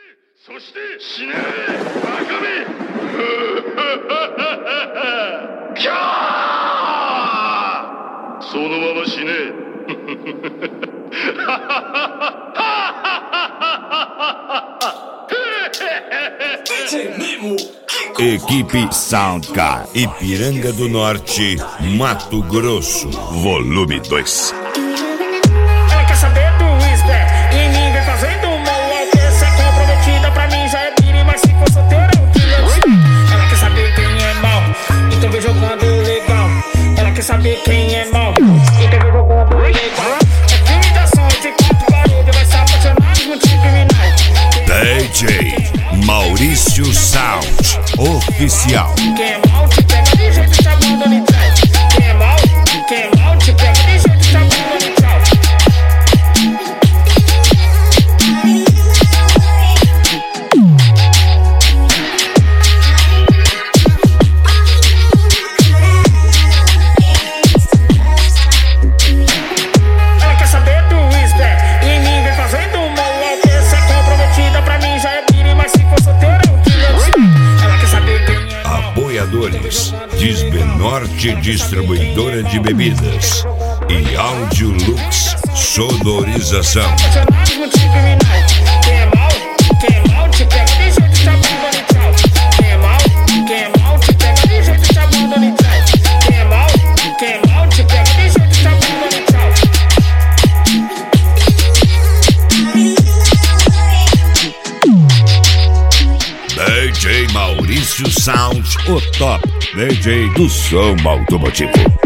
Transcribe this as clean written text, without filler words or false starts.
そして死ねバカめキャーそのまま死ね Equipe Soundcar, Ipiranga do Norte, Mato Grosso, volume 2. Ela quer saber do whisper e ninguém fazendo mal. Essa é comprometida pra mim, já é piri, mas se for solteira eu queria. Ela quer saber quem é mal, então vem jogando legal. Ela quer saber quem é mal, então vem jogando legal. É filme da ação, de quatro paredes, vai se apaixonar de motivo criminal. DJ Maurício Sound, oficial. Quem é mal te pega de jeito te abandona e tchau. Quem é mal te pega de jeito te abandona e tchau. Ela quer saber do whisper e ninguém fazendo mal. Essa é comprometida pra mim, já é piri, mas se for solteira eu queria. Ela quer saber quem é mal. Apoiadores, Disbenorte Distribuidora de Bebidas e Áudio Lux Sonorização. Apaixonados no tipo criminal. Quem é mal te pega de jeito te abandona e tchau. Quem é mal te pega de jeito te abandona e tchau. Quem é mal te pega de jeito te abandona e tchau. DJ Maurício Sound, o top DJ do som automotivo.